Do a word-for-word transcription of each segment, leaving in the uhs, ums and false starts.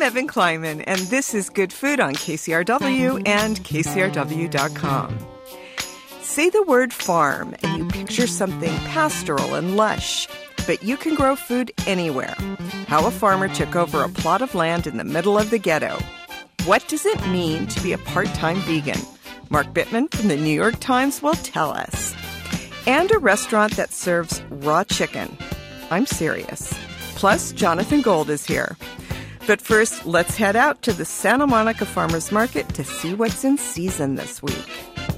Evan Kleiman, and this is Good Food on K C R W and K C R W dot com. Say the word farm, and you picture something pastoral and lush. But you can grow food anywhere. How a farmer took over a plot of land in the middle of the ghetto. What does it mean to be a part-time vegan? Mark Bittman from the New York Times will tell us. And a restaurant that serves raw chicken. I'm serious. Plus, Jonathan Gold is here. But first, let's head out to the Santa Monica Farmers Market to see what's in season this week.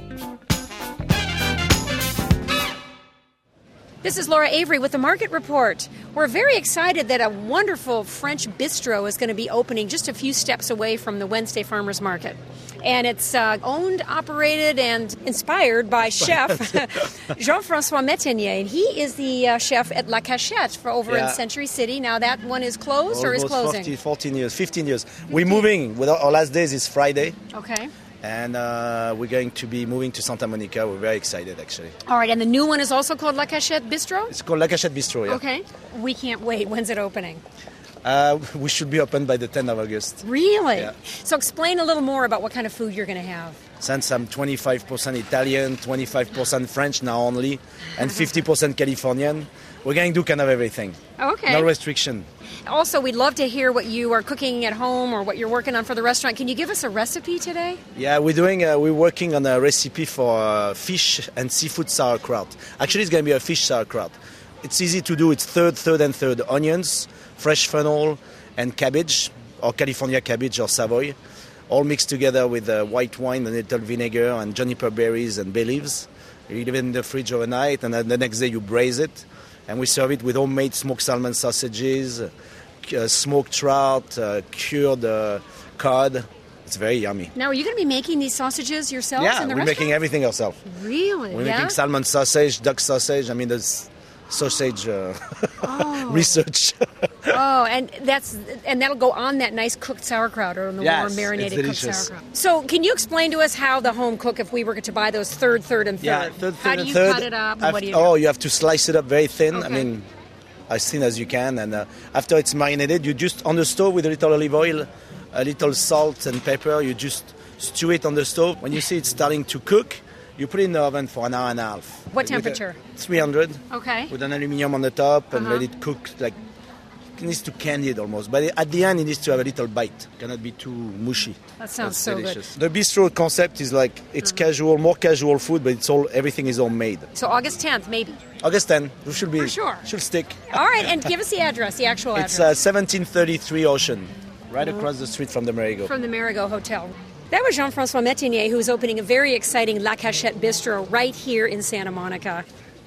This is Laura Avery with the Market Report. We're very excited that a wonderful French bistro is going to be opening just a few steps away from the Wednesday Farmers Market. And it's uh, owned, operated, and inspired by chef Jean-François Métainier. And he is the uh, chef at La Cachette for over yeah. in Century City. Now that one is closed or is closing? forty, fourteen years, fifteen years. We're moving. Our last days is Friday. Okay. And uh, we're going to be moving to Santa Monica. We're very excited, actually. All right, and the new one is also called La Cachette Bistro? It's called La Cachette Bistro, yeah. Okay. We can't wait. When's it opening? Uh, we should be open by the tenth of August. Really? Yeah. So explain a little more about what kind of food you're going to have. Since I'm twenty-five percent Italian, twenty-five percent French now only, and fifty percent Californian, we're going to do kind of everything. Okay. No restriction. Also, we'd love to hear what you are cooking at home or what you're working on for the restaurant. Can you give us a recipe today? Yeah, we're doing. Uh, we're working on a recipe for uh, fish and seafood sauerkraut. Actually, it's going to be a fish sauerkraut. It's easy to do. It's third, third, and third onions, fresh fennel, and cabbage, or California cabbage or Savoy, all mixed together with uh, white wine and a little vinegar and juniper berries and bay leaves. You leave it in the fridge overnight, and then the next day you braise it. And we serve it with homemade smoked salmon sausages, uh, smoked trout, uh, cured uh, cod. It's very yummy. Now, are you going to be making these sausages yourselves yeah, in the we're restaurant? making everything ourselves. Really? We're yeah? making salmon sausage, duck sausage. I mean, there's sausage uh, oh. research. Oh, and that's and that'll go on that nice cooked sauerkraut or on the yes, warm marinated cooked sauerkraut. So, can you explain to us how the home cook, if we were to buy those third, third, and third? Yeah, third, third, how do you third, cut it up? After, what do you do? Oh, you have to slice it up very thin. Okay. I mean, as thin as you can. And uh, after it's marinated, you just on the stove with a little olive oil, a little salt and pepper. You just stew it on the stove. When you see it's starting to cook, you put it in the oven for an hour and a half. What temperature? three hundred. Okay. With an aluminium on the top and uh-huh. let it cook like. It needs to candy it almost, but at the end it needs to have a little bite. It cannot be too mushy. That sounds That's so delicious. good. The bistro concept is like it's uh-huh. casual, more casual food, but it's all everything is homemade. So August tenth, maybe. August tenth, we should be For sure. Should stick. All right, and give us the address, the actual It's address. uh, seventeen thirty-three Ocean, right across the street from the Marigot. From the Marigot Hotel. That was Jean-François Métainier, who's opening a very exciting La Cachette Bistro right here in Santa Monica.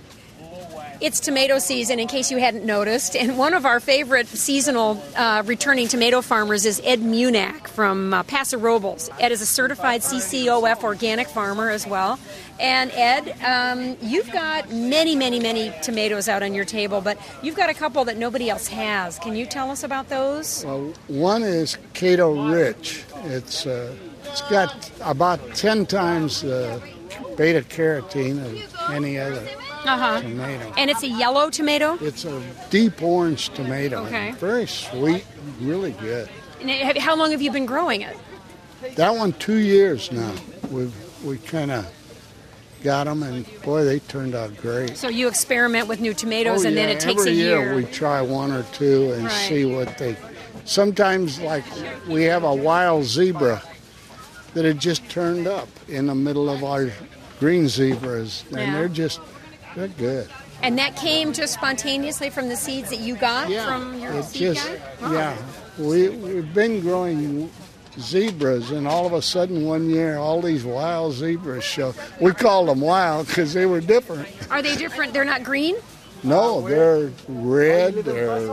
It's tomato season, in case you hadn't noticed, and one of our favorite seasonal uh, returning tomato farmers is Ed Munak from uh, Paso Robles. Ed is a certified C C O F organic farmer as well. And Ed, um, you've got many, many, many tomatoes out on your table, but you've got a couple that nobody else has. Can you tell us about those? Well, one is Cato Rich. It's uh, it's got about ten times the beta carotene of any other uh-huh. tomato. And it's a yellow tomato? It's a deep orange tomato. Okay. Very sweet, really good. And how long have you been growing it? That one, two years now. We've we kind of got them, and boy, they turned out great. So you experiment with new tomatoes, oh, and yeah. then it takes Every a year. year we try one or two and right. see what they. Sometimes, like we have a wild zebra that had just turned up in the middle of our green zebras, and yeah. they're just they're good. And that came just spontaneously from the seeds that you got yeah, from your it seed just, guy? Oh. Yeah, we we've been growing zebras, and all of a sudden one year all these wild zebras show. We called them wild because they were different. Are they different? They're not green? No, they're red, they're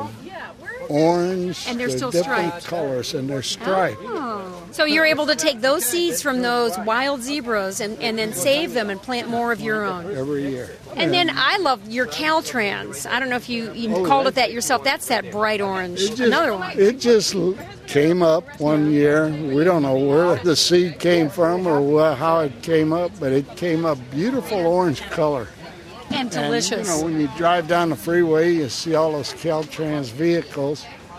orange, and they're, they're still different striped. colors, and they're striped. Oh. So you're able to take those seeds from those wild zebras and, and then save them and plant more of your own. Every year. And then I love your Caltrans. I don't know if you, you oh, called it that yourself. That's that bright orange. Just, Another one. It just came up one year. We don't know where the seed came from or how it came up, but it came up beautiful orange color. And delicious. And, you know, when you drive down the freeway, you see all those Caltrans vehicles.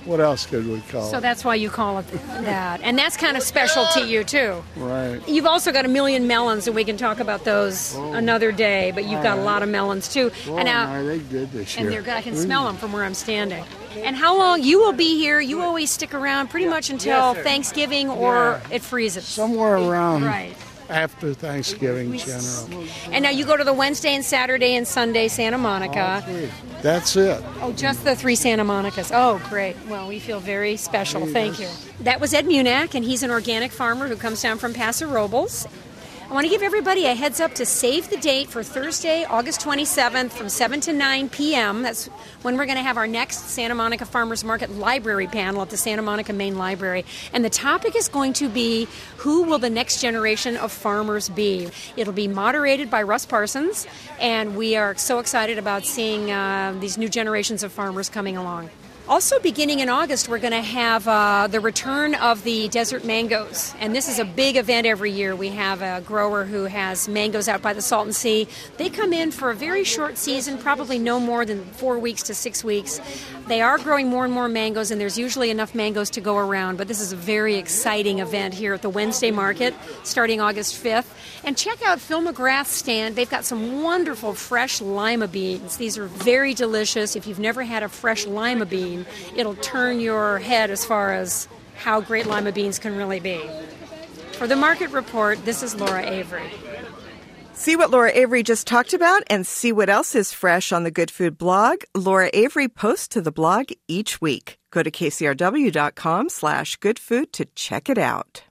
What else could we call So it? that's why you call it that. And that's kind of special to you, too. Right. You've also got a million melons, and we can talk about those Oh. another day, but you've got a lot of melons, too. Boy, and now, are they good this and year. they're good. I can smell them from where I'm standing. And how long? You will be here. You always stick around pretty much until Thanksgiving or Yeah. it freezes. Somewhere around Right. after Thanksgiving, General. And now you go to the Wednesday and Saturday and Sunday Santa Monica. That's it. Oh, just the three Santa Monicas. Oh, great. Well, we feel very special. Thank you. That was Ed Munak, and he's an organic farmer who comes down from Paso Robles. I want to give everybody a heads up to save the date for Thursday, August twenty-seventh from seven to nine p.m. That's when we're going to have our next Santa Monica Farmers Market Library panel at the Santa Monica Main Library. And the topic is going to be, who will the next generation of farmers be? It'll be moderated by Russ Parsons, and we are so excited about seeing uh, these new generations of farmers coming along. Also, beginning in August, we're going to have uh, the return of the desert mangoes. And this is a big event every year. We have a grower who has mangoes out by the Salton Sea. They come in for a very short season, probably no more than four weeks to six weeks. They are growing more and more mangoes, and there's usually enough mangoes to go around. But this is a very exciting event here at the Wednesday market, starting August fifth. And check out Phil McGrath's stand. They've got some wonderful fresh lima beans. These are very delicious. If you've never had a fresh lima bean, it'll turn your head as far as how great lima beans can really be. For the Market Report, this is Laura Avery. See what Laura Avery just talked about and see what else is fresh on the Good Food blog. Laura Avery posts to the blog each week. Go to kcrw.com slash goodfood to check it out.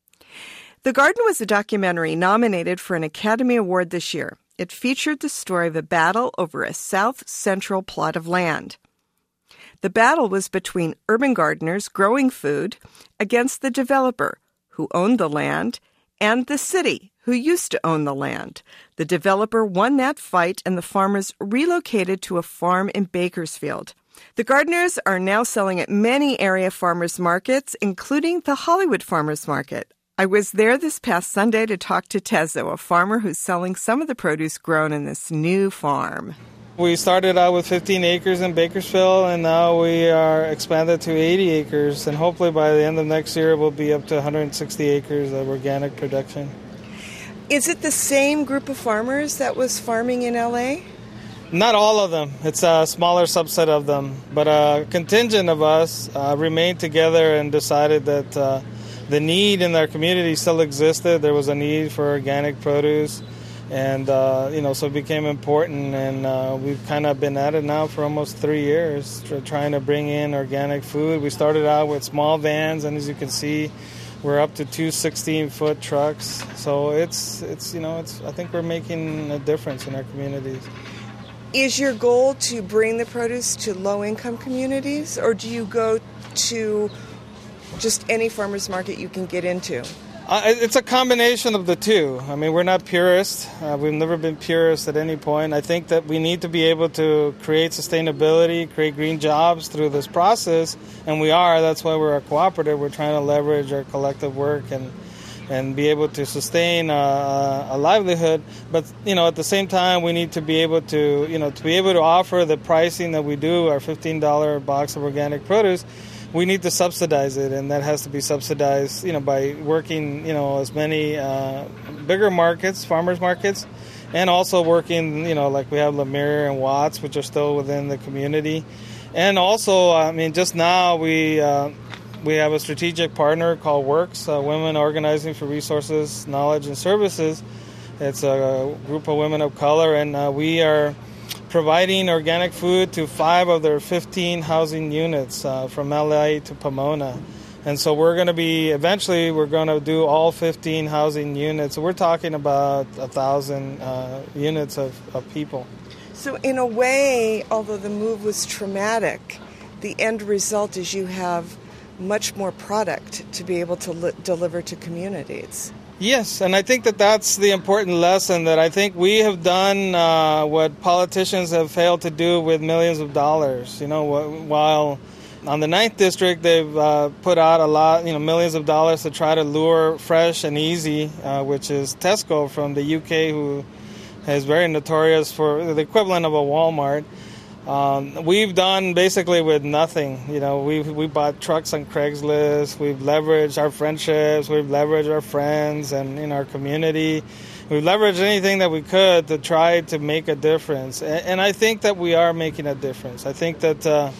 The Garden was a documentary nominated for an Academy Award this year. It featured the story of a battle over a south-central plot of land. The battle was between urban gardeners growing food against the developer, who owned the land, and the city, who used to own the land. The developer won that fight, and the farmers relocated to a farm in Bakersfield. The gardeners are now selling at many area farmers markets, including the Hollywood Farmers Market. I was there this past Sunday to talk to Tezo, a farmer who's selling some of the produce grown in this new farm. We started out with fifteen acres in Bakersfield, and now we are expanded to eighty acres, and hopefully by the end of next year we'll be up to one hundred sixty acres of organic production. Is it the same group of farmers that was farming in L A? Not all of them. It's a smaller subset of them, but a contingent of us uh, remained together and decided that uh, the need in our community still existed. There was a need for organic produce. And, uh, you know, so it became important, and uh, we've kind of been at it now for almost three years, trying to bring in organic food. We started out with small vans, and as you can see, we're up to two sixteen-foot trucks. So it's, it's you know, it's. I think we're making a difference in our communities. Is your goal to bring the produce to low-income communities, or do you go to just any farmer's market you can get into? Uh, it's a combination of the two. I mean, we're not purists. Uh, we've never been purists at any point. I think that we need to be able to create sustainability, create green jobs through this process, and we are. That's why we're a cooperative. We're trying to leverage our collective work and and be able to sustain a, a livelihood. But, you know, at the same time, we need to be able to, you know, to be able to offer the pricing that we do, our fifteen dollars box of organic produce. We need to subsidize it, and that has to be subsidized, you know, by working, you know, as many uh, bigger markets, farmers markets, and also working, you know, like we have Lemire and Watts, which are still within the community. And also, I mean, just now we uh, we have a strategic partner called WORKS, uh, Women Organizing for Resources, Knowledge, and Services. It's a group of women of color, and uh, we are providing organic food to five of their fifteen housing units uh, from L A to Pomona. And so we're going to be, eventually, we're going to do all fifteen housing units. So we're talking about a thousand uh, units of, of people. So in a way, although the move was traumatic, the end result is you have much more product to be able to li- deliver to communities. Yes, and I think that that's the important lesson, that I think we have done uh, what politicians have failed to do with millions of dollars. You know, while on the ninth District they've uh, put out a lot, you know, millions of dollars to try to lure Fresh and Easy, uh, which is Tesco from the U K, who is very notorious for the equivalent of a Walmart. Um, we've done basically with nothing. You know, we we bought trucks on Craigslist. We've leveraged our friendships. We've leveraged our friends and in our community. We've leveraged anything that we could to try to make a difference. And, and I think that we are making a difference. I think that uh,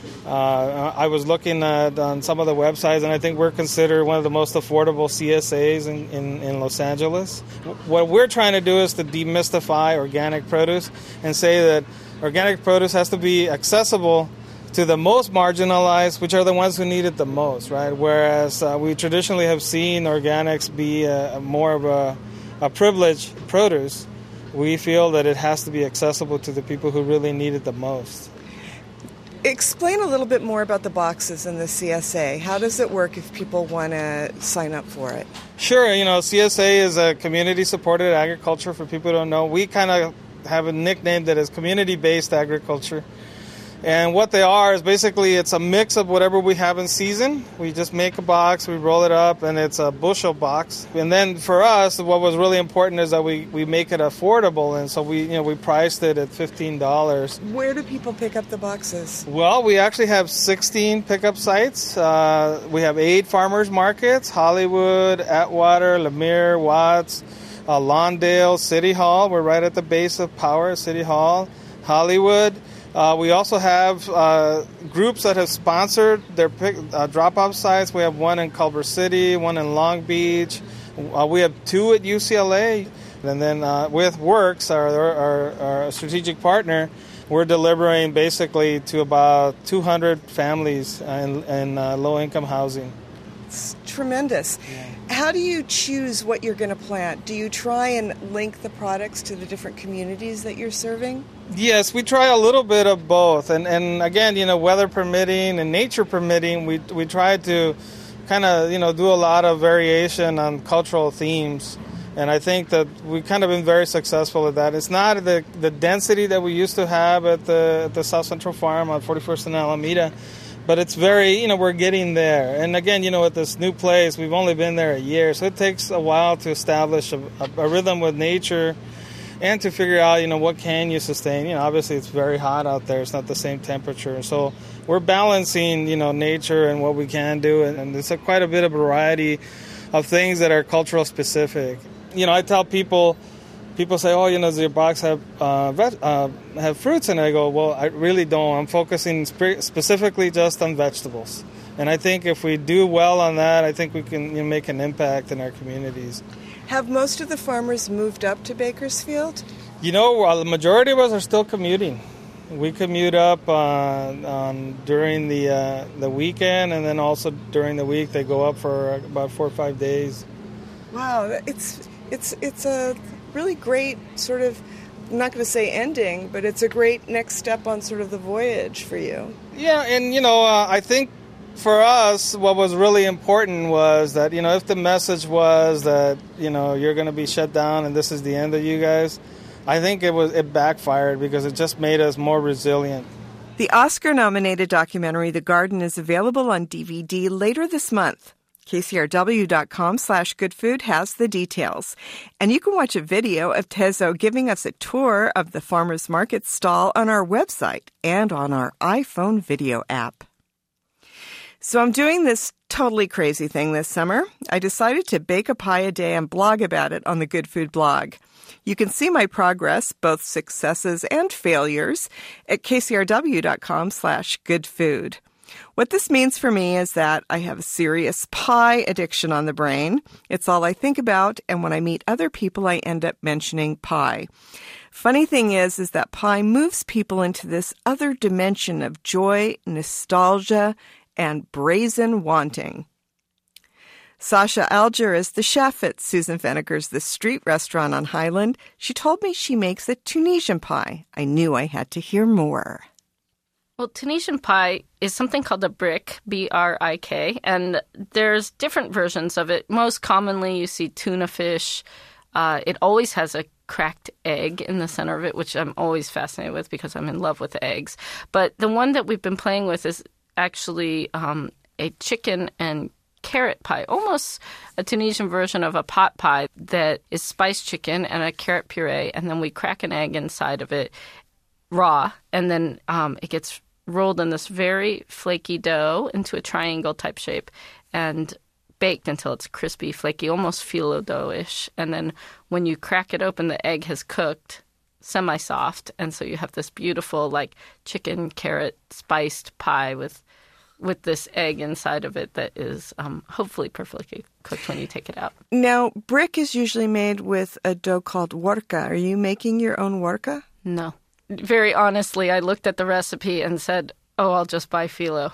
uh, I was looking at on some of the websites, and I think we're considered one of the most affordable C S As in, in, in Los Angeles. What we're trying to do is to demystify organic produce and say that organic produce has to be accessible to the most marginalized, which are the ones who need it the most, right? Whereas uh, we traditionally have seen organics be a, a more of a, a privileged produce, we feel that it has to be accessible to the people who really need it the most. Explain a little bit more about the boxes in the C S A. How does it work if people want to sign up for it? Sure. You know, C S A is a community-supported agriculture. For people who don't know, we kind of have a nickname that is community-based agriculture. And what they are is basically it's a mix of whatever we have in season. We just make a box, we roll it up, and it's a bushel box. And then for us, what was really important is that we, we make it affordable, and so we you know we priced it at fifteen dollars. Where do people pick up the boxes? Well, we actually have sixteen pickup sites. Uh, we have eight farmers markets: Hollywood, Atwater, Lemire, Watts, uh, Lawndale, City Hall. We're right at the base of Power, City Hall, Hollywood. Uh, we also have uh, groups that have sponsored their pick, uh, drop-off sites. We have one in Culver City, one in Long Beach. Uh, we have two at U C L A. And then uh, with Works, our, our, our strategic partner, we're delivering basically to about two hundred families in, in uh, low-income housing. It's tremendous. Yeah. How do you choose what you're going to plant? Do you try and link the products to the different communities that you're serving? Yes, we try a little bit of both. And, and again, you know, weather permitting and nature permitting, we we try to kind of, you know, do a lot of variation on cultural themes. And I think that we've kind of been very successful at that. It's not the, the density that we used to have at the, at the South Central Farm on forty-first and Alameda. But it's very, you know, we're getting there. And again, you know, at this new place, we've only been there a year. So it takes a while to establish a, a, a rhythm with nature and to figure out, you know, what can you sustain. You know, obviously it's very hot out there. It's not the same temperature. So we're balancing, you know, nature and what we can do. And, and there's a, quite a bit of variety of things that are cultural specific. You know, I tell people... People say, oh, you know, does your box have uh, veg- uh, have fruits? And I go, well, I really don't. I'm focusing spe- specifically just on vegetables. And I think if we do well on that, I think we can you know, make an impact in our communities. Have most of the farmers moved up to Bakersfield? You know, well, the majority of us are still commuting. We commute up uh, on, during the uh, the weekend, and then also during the week they go up for about four or five days. Wow, it's it's it's a really great sort of, I'm not going to say ending, but it's a great next step on sort of the voyage for you. Yeah, and, you know, uh, I think for us, what was really important was that, you know, if the message was that, you know, you're going to be shut down and this is the end of you guys, I think it was it backfired because it just made us more resilient. The Oscar-nominated documentary The Garden is available on D V D later this month. K C R W dot com slash good food has the details. And you can watch a video of Tezo giving us a tour of the farmer's market stall on our website and on our iPhone video app. So I'm doing this totally crazy thing this summer. I decided to bake a pie a day and blog about it on the Good Food blog. You can see my progress, both successes and failures, at K C R W dot com slash good food. What this means for me is that I have a serious pie addiction on the brain. It's all I think about, and when I meet other people, I end up mentioning pie. Funny thing is, is that pie moves people into this other dimension of joy, nostalgia, and brazen wanting. Sasha Alger is the chef at Susan Venegar's The Street restaurant on Highland. She told me she makes a Tunisian pie. I knew I had to hear more. Well, Tunisian pie is something called a brick, B R I K, and there's different versions of it. Most commonly, you see tuna fish. Uh, it always has a cracked egg in the center of it, which I'm always fascinated with because I'm in love with eggs. But the one that we've been playing with is actually um, a chicken and carrot pie, almost a Tunisian version of a pot pie that is spiced chicken and a carrot puree, and then we crack an egg inside of it. raw, and then um, it gets rolled in this very flaky dough into a triangle type shape and baked until it's crispy, flaky, almost phyllo dough-ish. And then when you crack it open, the egg has cooked semi-soft, and so you have this beautiful like chicken carrot spiced pie with with this egg inside of it that is um, hopefully perfectly cooked when you take it out. Now, brick is usually made with a dough called worka. Are you making your own worka? No. Very honestly, I looked at the recipe and said, oh, I'll just buy phyllo.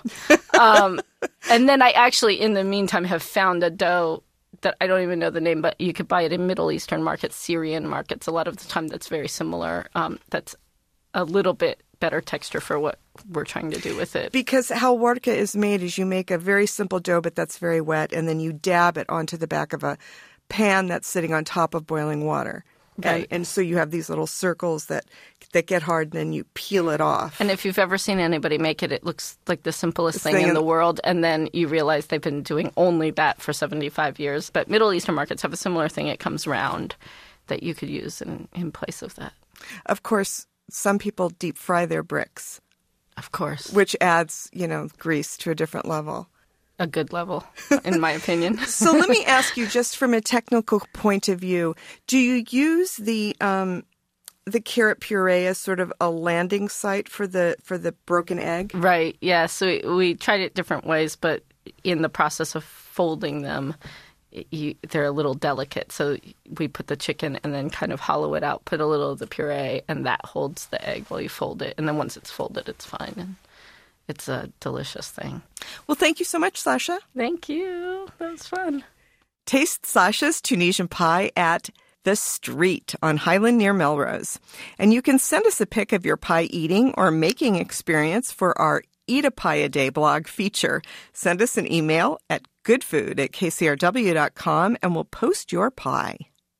um, and then I actually, in the meantime, have found a dough that I don't even know the name, but you could buy it in Middle Eastern markets, Syrian markets. A lot of the time that's very similar. Um, that's a little bit better texture for what we're trying to do with it. Because how worka is made is you make a very simple dough, but that's very wet, and then you dab it onto the back of a pan that's sitting on top of boiling water. Right. And, and so you have these little circles that that get hard, and then you peel it off. And if you've ever seen anybody make it, it looks like the simplest thing, thing in in the world. And then you realize they've been doing only that for seventy-five years. But Middle Eastern markets have a similar thing. It comes round that you could use in, in place of that. Of course, some people deep fry their bricks. Of course. Which adds, you know, grease to a different level. A good level, in my opinion. So let me ask you, just from a technical point of view, do you use the um, the carrot puree as sort of a landing site for the for the broken egg? Right, yeah. So we, we tried it different ways, but in the process of folding them, you, they're a little delicate. So we put the chicken and then kind of hollow it out, put a little of the puree, and that holds the egg while you fold it. And then once it's folded, it's fine. And it's a delicious thing. Well, thank you so much, Sasha. Thank you. That was fun. Taste Sasha's Tunisian pie at The Street on Highland near Melrose. And you can send us a pic of your pie eating or making experience for our Eat a Pie a Day blog feature. Send us an email at goodfood at k c r w dot com and we'll post your pie.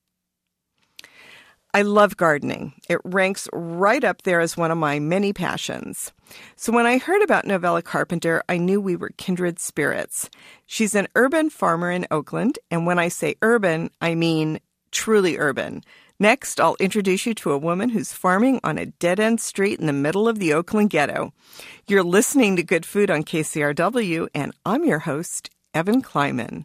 I love gardening. It ranks right up there as one of my many passions. So when I heard about Novella Carpenter, I knew we were kindred spirits. She's an urban farmer in Oakland, and when I say urban, I mean truly urban. Next, I'll introduce you to a woman who's farming on a dead-end street in the middle of the Oakland ghetto. You're listening to Good Food on K C R W, and I'm your host, Evan Kleiman.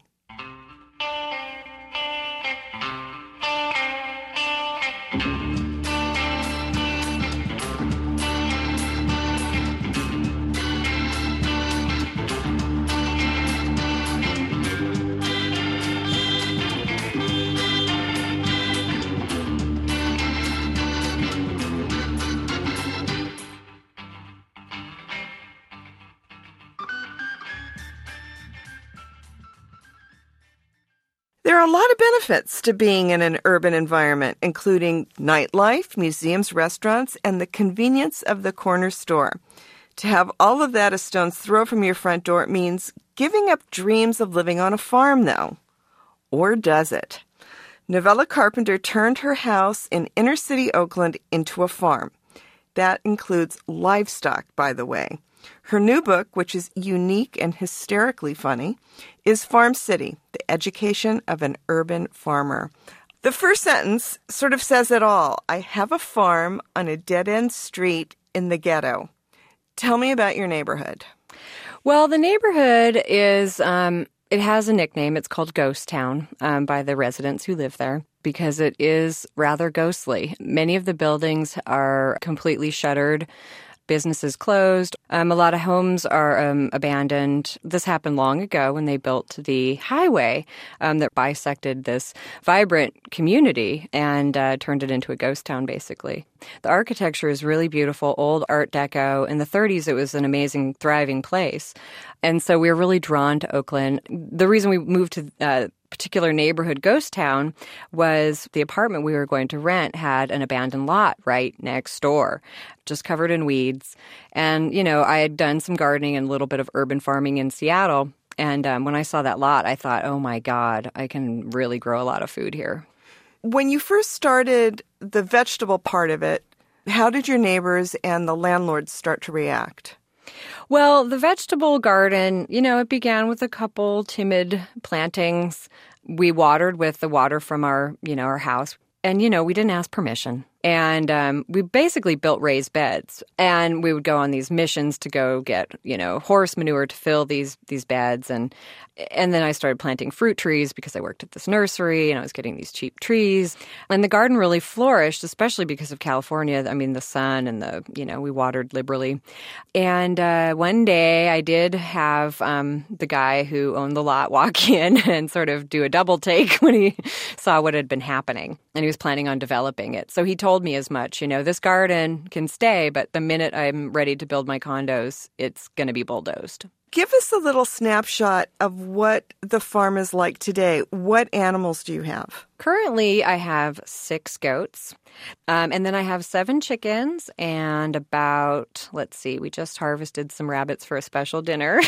There are a lot of benefits to being in an urban environment, including nightlife, museums, restaurants, and the convenience of the corner store. To have all of that a stone's throw from your front door means giving up dreams of living on a farm, though. Or does it? Novella Carpenter turned her house in inner-city Oakland into a farm. That includes livestock, by the way. Her new book, which is unique and hysterically funny, is Farm City, The Education of an Urban Farmer. The first sentence sort of says it all. I have a farm on a dead-end street in the ghetto. Tell me about your neighborhood. Well, the neighborhood is, um, it has a nickname. It's called Ghost Town um, by the residents who live there because it is rather ghostly. Many of the buildings are completely shuttered. Businesses closed. Um, a lot of homes are um, abandoned. This happened long ago when they built the highway um, that bisected this vibrant community and uh, turned it into a ghost town, basically. The architecture is really beautiful, old Art Deco. In the thirties, it was an amazing, thriving place. And so we were really drawn to Oakland. The reason we moved to uh, particular neighborhood, Ghost Town, was the apartment we were going to rent had an abandoned lot right next door, just covered in weeds. And, you know, I had done some gardening and a little bit of urban farming in Seattle. And um, when I saw that lot, I thought, oh, my God, I can really grow a lot of food here. When you first started the vegetable part of it, how did your neighbors and the landlords start to react? Well, the vegetable garden, you know, it began with a couple timid plantings. We watered with the water from our, you know, our house. And, you know, we didn't ask permission. And um, we basically built raised beds. And we would go on these missions to go get, you know, horse manure to fill these these beds. And and then I started planting fruit trees because I worked at this nursery and I was getting these cheap trees. And the garden really flourished, especially because of California. I mean, the sun and the, you know, we watered liberally. And uh, one day I did have um, the guy who owned the lot walk in and sort of do a double take when he saw what had been happening. And he was planning on developing it. So he told me as much, you know, this garden can stay, but the minute I'm ready to build my condos, it's going to be bulldozed. Give us a little snapshot of what the farm is like today. What animals do you have? Currently, I have six goats, um, and then I have seven chickens and about, let's see, we just harvested some rabbits for a special dinner.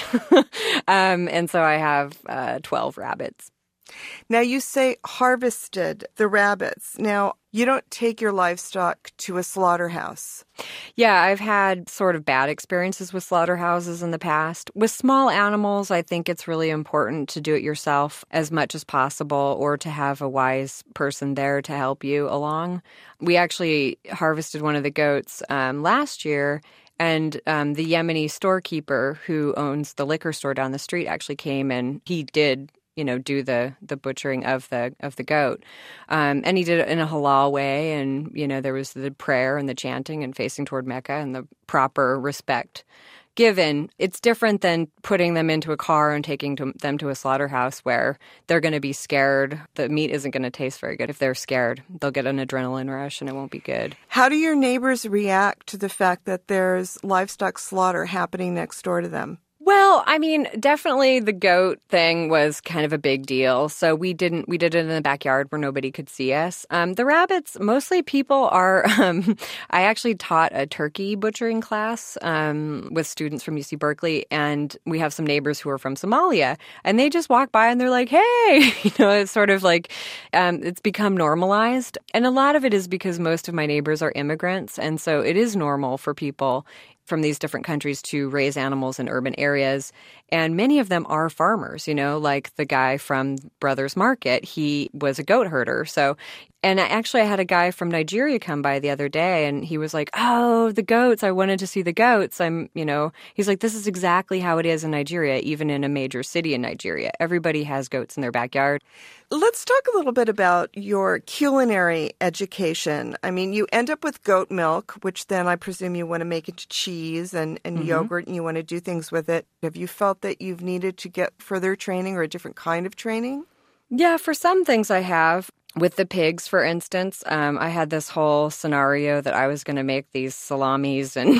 um, and so I have uh, twelve rabbits. Now, you say harvested the rabbits. Now, you don't take your livestock to a slaughterhouse. Yeah, I've had sort of bad experiences with slaughterhouses in the past. With small animals, I think it's really important to do it yourself as much as possible or to have a wise person there to help you along. We actually harvested one of the goats um, last year. And um, the Yemeni storekeeper who owns the liquor store down the street actually came and he did you know, do the the butchering of the of the goat. Um, and he did it in a halal way. And, you know, there was the prayer and the chanting and facing toward Mecca and the proper respect given. It's different than putting them into a car and taking to, them to a slaughterhouse where they're going to be scared. The meat isn't going to taste very good. If they're scared, they'll get an adrenaline rush and it won't be good. How do your neighbors react to the fact that there's livestock slaughter happening next door to them? Well, I mean, definitely the goat thing was kind of a big deal. So we didn't, we did it in the backyard where nobody could see us. Um, the rabbits, mostly people are, um, I actually taught a turkey butchering class um, with students from U C Berkeley. And we have some neighbors who are from Somalia. And they just walk by and they're like, hey, you know, it's sort of like, um, it's become normalized. And a lot of it is because most of my neighbors are immigrants. And so it is normal for people from these different countries to raise animals in urban areas. And many of them are farmers, you know, like the guy from Brothers Market, he was a goat herder. So, and I, actually I had a guy from Nigeria come by the other day and he was like, oh, the goats, I wanted to see the goats. I'm, you know, he's like, this is exactly how it is in Nigeria, even in a major city in Nigeria. Everybody has goats in their backyard. Let's talk a little bit about your culinary education. I mean, you end up with goat milk, which then I presume you want to make into cheese and, and mm-hmm. yogurt, and you want to do things with it. Have you felt that you've needed to get further training or a different kind of training? Yeah, for some things I have. With the pigs, for instance, um, I had this whole scenario that I was going to make these salamis and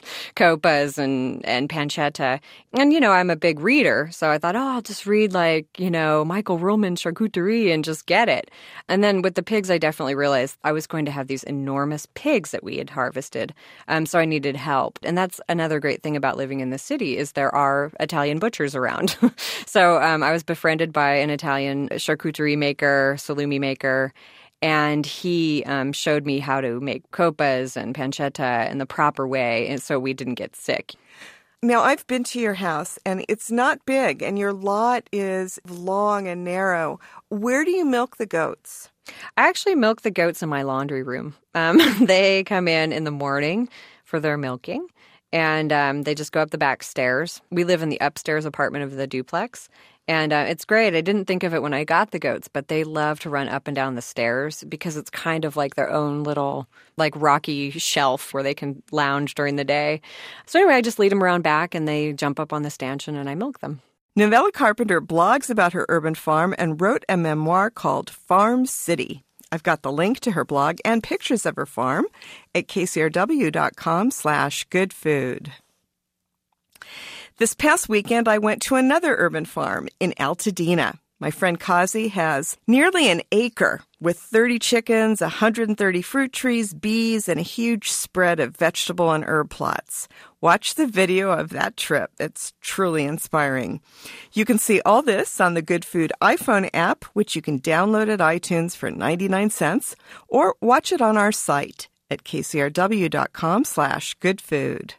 copas and, and pancetta. And, you know, I'm a big reader, so I thought, oh, I'll just read, like, you know, Michael Ruhlman's Charcuterie and just get it. And then with the pigs, I definitely realized I was going to have these enormous pigs that we had harvested. Um, so I needed help. And that's another great thing about living in the city is there are Italian butchers around. so um, I was befriended by an Italian charcuterie maker, salumi maker, and he um, showed me how to make copas and pancetta in the proper way, and so we didn't get sick. Now, I've been to your house, and it's not big, and your lot is long and narrow. Where do you milk the goats? I actually milk the goats in my laundry room. Um, they come in in the morning for their milking, and um, they just go up the back stairs. We live in the upstairs apartment of the duplex. And uh, it's great. I didn't think of it when I got the goats, but they love to run up and down the stairs because it's kind of like their own little, like, rocky shelf where they can lounge during the day. So anyway, I just lead them around back and they jump up on the stanchion and I milk them. Novella Carpenter blogs about her urban farm and wrote a memoir called Farm City. I've got the link to her blog and pictures of her farm at kcrw.com slash good food. This past weekend, I went to another urban farm in Altadena. My friend Kazi has nearly an acre with thirty chickens, one hundred thirty fruit trees, bees, and a huge spread of vegetable and herb plots. Watch the video of that trip. It's truly inspiring. You can see all this on the Good Food iPhone app, which you can download at iTunes for ninety-nine cents, or watch it on our site at kcrw.com slash goodfood.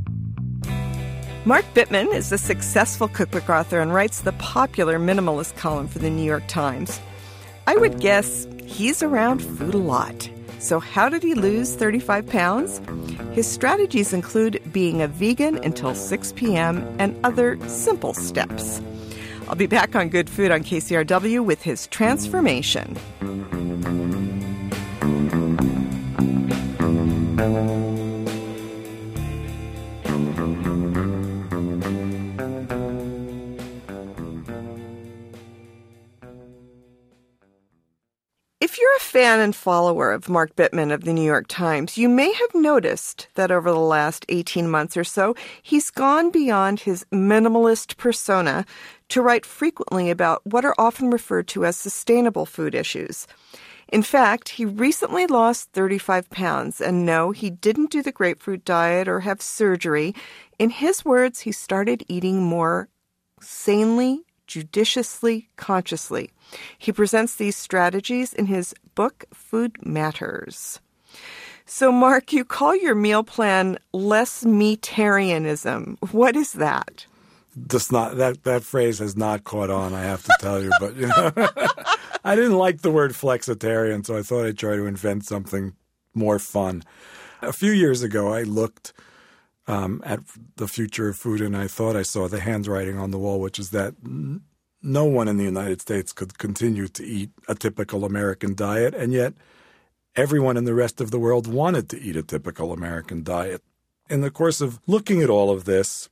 Mark Bittman is a successful cookbook author and writes the popular minimalist column for the New York Times. I would guess he's around food a lot. So how did he lose thirty-five pounds? His strategies include being a vegan until six p.m. and other simple steps. I'll be back on Good Food on K C R W with his transformation. If you're a fan and follower of Mark Bittman of the New York Times, you may have noticed that over the last eighteen months or so, he's gone beyond his minimalist persona to write frequently about what are often referred to as sustainable food issues. In fact, he recently lost thirty-five pounds, and no, he didn't do the grapefruit diet or have surgery. In his words, he started eating more sanely, judiciously, consciously. He presents these strategies in his book, Food Matters. So, Mark, you call your meal plan less meatarianism. What is that? Just not that that phrase has not caught on, I have to tell you. But you know, I didn't like the word flexitarian, so I thought I'd try to invent something more fun. A few years ago, I looked um, at the future of food, and I thought I saw the handwriting on the wall, which is that n- no one in the United States could continue to eat a typical American diet, and yet everyone in the rest of the world wanted to eat a typical American diet. In the course of looking at all of this,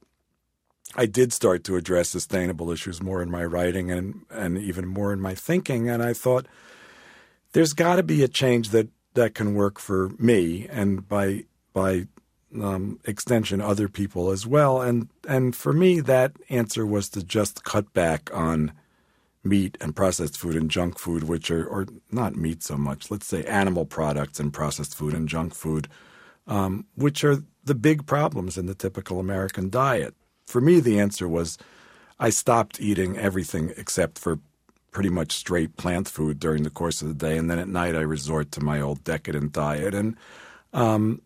I did start to address sustainable issues more in my writing and, and even more in my thinking. And I thought there's got to be a change that, that can work for me and by by um, extension other people as well. And and for me, that answer was to just cut back on meat and processed food and junk food, which are, or not meat so much, let's say animal products and processed food and junk food, um, which are the big problems in the typical American diet. For me, the answer was I stopped eating everything except for pretty much straight plant food during the course of the day. And then at night I resort to my old decadent diet. And um,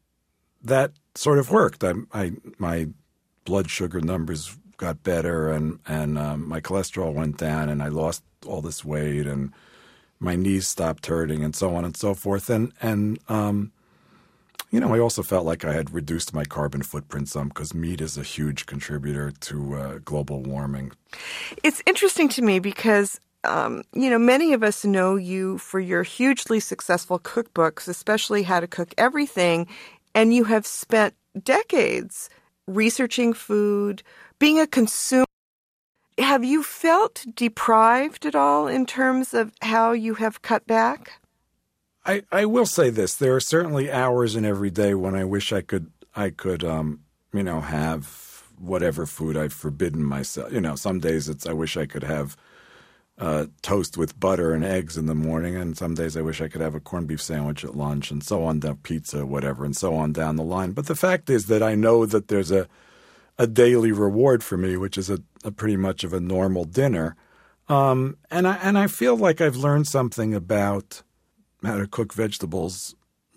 that sort of worked. I, I, my blood sugar numbers got better and, and um, my cholesterol went down and I lost all this weight and my knees stopped hurting and so on and so forth. And, and um, you know, I also felt like I had reduced my carbon footprint some because meat is a huge contributor to uh, global warming. It's interesting to me because, um, you know, many of us know you for your hugely successful cookbooks, especially How to Cook Everything, and you have spent decades researching food, being a consumer. Have you felt deprived at all in terms of how you have cut back? I, I will say this. There are certainly hours in every day when I wish I could, I could, um, you know, have whatever food I've forbidden myself. You know, some days it's I wish I could have uh, toast with butter and eggs in the morning, and some days I wish I could have a corned beef sandwich at lunch, and so on down pizza, whatever, and so on down the line. But the fact is that I know that there's a a daily reward for me, which is a, a pretty much of a normal dinner, um, and I and I feel like I've learned something about how to cook vegetables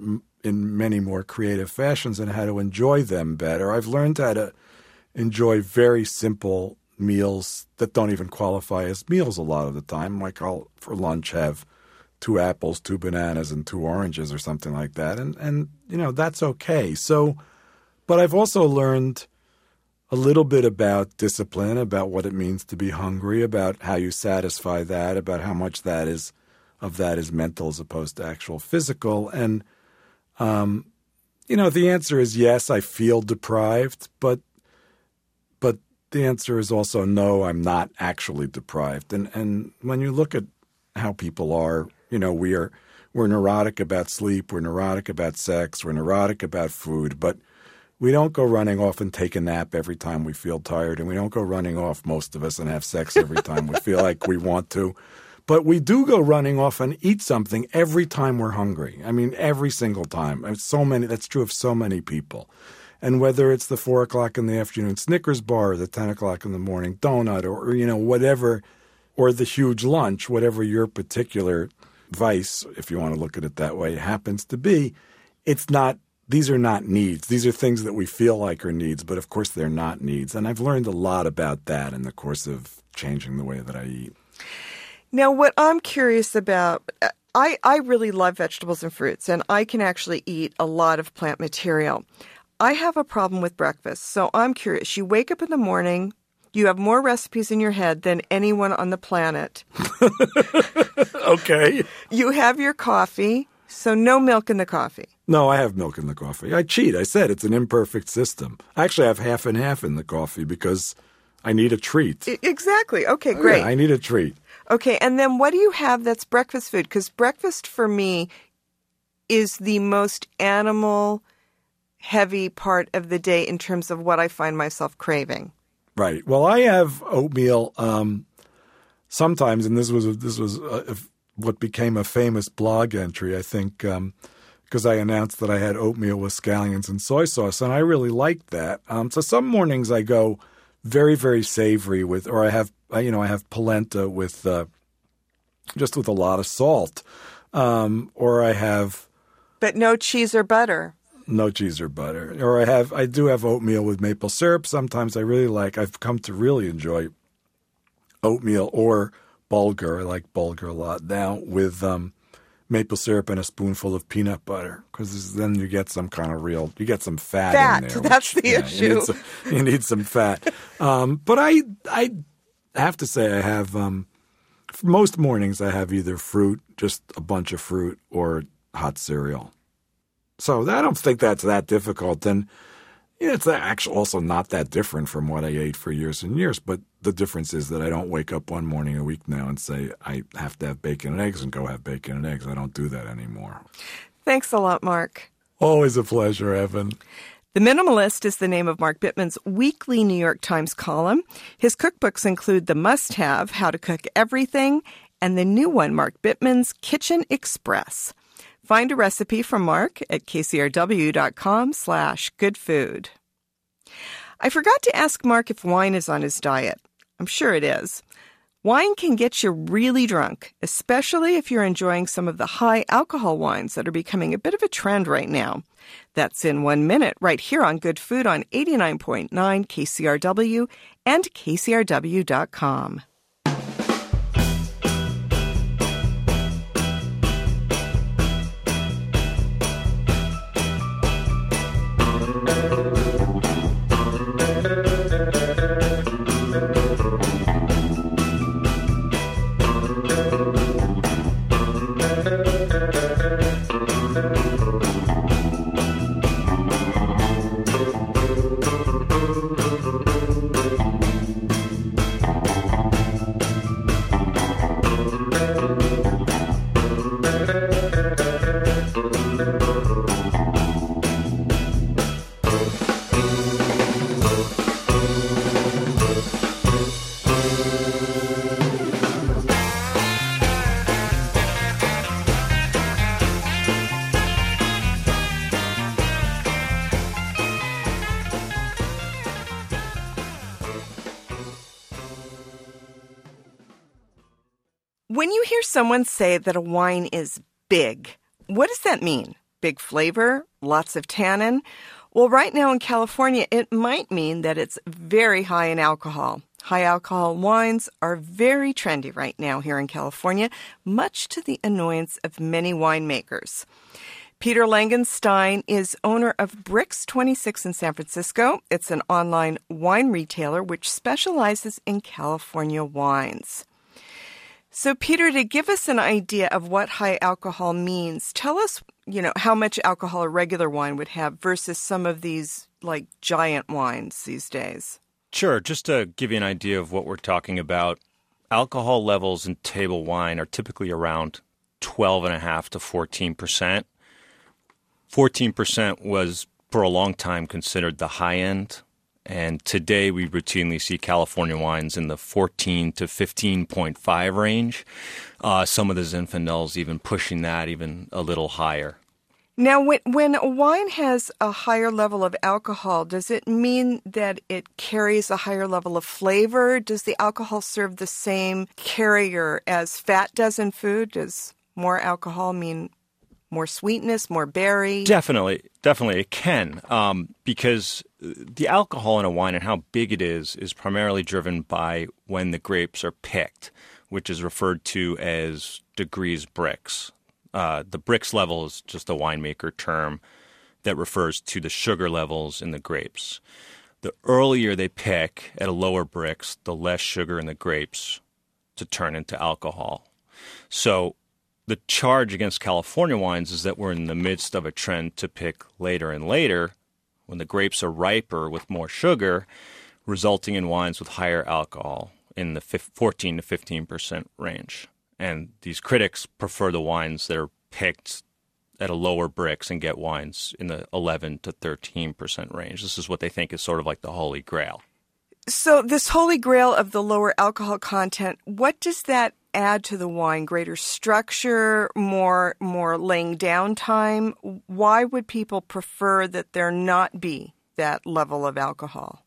in many more creative fashions and how to enjoy them better. I've learned how to enjoy very simple meals that don't even qualify as meals a lot of the time. Like I'll, for lunch, have two apples, two bananas, and two oranges or something like that. And, and you know, that's okay. So, but I've also learned a little bit about discipline, about what it means to be hungry, about how you satisfy that, about how much that is of that is mental as opposed to actual physical. And, um, you know, the answer is yes, I feel deprived, but but the answer is also no, I'm not actually deprived. And and when you look at how people are, you know, we are we're neurotic about sleep, we're neurotic about sex, we're neurotic about food, but we don't go running off and take a nap every time we feel tired, and we don't go running off, most of us, and have sex every time we feel like we want to. But we do go running off and eat something every time we're hungry. I mean, every single time. It's so many. That's true of so many people. And whether it's the four o'clock in the afternoon Snickers bar or the ten o'clock in the morning donut or, or, you know, whatever, or the huge lunch, whatever your particular vice, if you want to look at it that way, happens to be, it's not, these are not needs. These are things that we feel like are needs, but of course they're not needs. And I've learned a lot about that in the course of changing the way that I eat. Now, what I'm curious about, I, I really love vegetables and fruits, and I can actually eat a lot of plant material. I have a problem with breakfast, so I'm curious. You wake up in the morning, you have more recipes in your head than anyone on the planet. Okay. You have your coffee, so no milk in the coffee. No, I have milk in the coffee. I cheat. I said it's an imperfect system. I actually have half and half in the coffee because I need a treat. I- exactly. Okay, great. Yeah, I need a treat. Okay, and then what do you have that's breakfast food? Because breakfast for me is the most animal-heavy part of the day in terms of what I find myself craving. Right. Well, I have oatmeal um, sometimes, and this was this was uh, what became a famous blog entry, I think, because um, I announced that I had oatmeal with scallions and soy sauce, and I really liked that. Um, so some mornings I go very, very savory with, or I have, you know, I have polenta with uh, just with a lot of salt, um, or I have, but no cheese or butter. No cheese or butter, or I have, I do have oatmeal with maple syrup. Sometimes I really like. I've come to really enjoy oatmeal or bulgur. I like bulgur a lot now with um, maple syrup and a spoonful of peanut butter, because then you get some kind of real, you get some fat, fat in there. That's which, the yeah, issue. You need some, you need some fat. Um, but I, I have to say I have, um, most mornings I have either fruit, just a bunch of fruit, or hot cereal. So I don't think that's that difficult. And yeah, it's actually also not that different from what I ate for years and years. But the difference is that I don't wake up one morning a week now and say I have to have bacon and eggs and go have bacon and eggs. I don't do that anymore. Thanks a lot, Mark. Always a pleasure, Evan. The Minimalist is the name of Mark Bittman's weekly New York Times column. His cookbooks include The Must-Have, How to Cook Everything, and the new one, Mark Bittman's Kitchen Express. Find a recipe from Mark at kcrw.com slash goodfood. I forgot to ask Mark if wine is on his diet. I'm sure it is. Wine can get you really drunk, especially if you're enjoying some of the high alcohol wines that are becoming a bit of a trend right now. That's in one minute right here on Good Food on eighty-nine point nine K C R W and K C R W dot com. When you hear someone say that a wine is big, what does that mean? Big flavor? Lots of tannin? Well, right now in California, it might mean that it's very high in alcohol. High alcohol wines are very trendy right now here in California, much to the annoyance of many winemakers. Peter Langenstein is owner of Brix twenty-six in San Francisco. It's an online wine retailer which specializes in California wines. So, Peter, to give us an idea of what high alcohol means, tell us, you know, how much alcohol a regular wine would have versus some of these, like, giant wines these days. Sure. Just to give you an idea of what we're talking about, alcohol levels in table wine are typically around twelve point five to fourteen percent. fourteen percent was, for a long time, considered the high end. And today we routinely see California wines in the fourteen to fifteen point five range. Uh, some of the Zinfandels even pushing that even a little higher. Now, when, when a wine has a higher level of alcohol, does it mean that it carries a higher level of flavor? Does the alcohol serve the same carrier as fat does in food? Does more alcohol mean more sweetness, more berry? Definitely. Definitely. It can. Um, because the alcohol in a wine and how big it is is primarily driven by when the grapes are picked, which is referred to as degrees Brix. Uh, the Brix level is just a winemaker term that refers to the sugar levels in the grapes. The earlier they pick at a lower Brix, the less sugar in the grapes to turn into alcohol. So the charge against California wines is that we're in the midst of a trend to pick later and later when the grapes are riper with more sugar, resulting in wines with higher alcohol in the fourteen to fifteen percent range. And these critics prefer the wines that are picked at a lower Brix and get wines in the eleven to thirteen percent range. This is what they think is sort of like the holy grail. So this holy grail of the lower alcohol content, what does that add to the wine? Greater structure, more more laying down time? Why would people prefer that there not be that level of alcohol?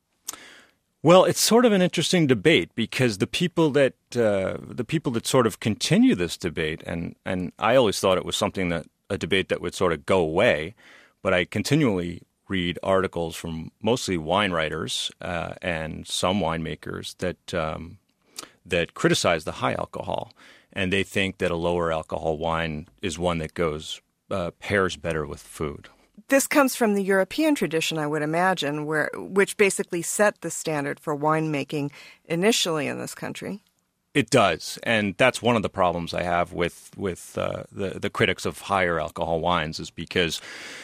Well, it's sort of an interesting debate because the people that uh, the people that sort of continue this debate, and, and I always thought it was something that a debate that would sort of go away, but I continually read articles from mostly wine writers uh, and some winemakers that um, that criticize the high alcohol, and they think that a lower alcohol wine is one that goes uh, pairs better with food. This comes from the European tradition, I would imagine, where which basically set the standard for winemaking initially in this country. It does, and that's one of the problems I have with with uh, the the critics of higher alcohol wines is because,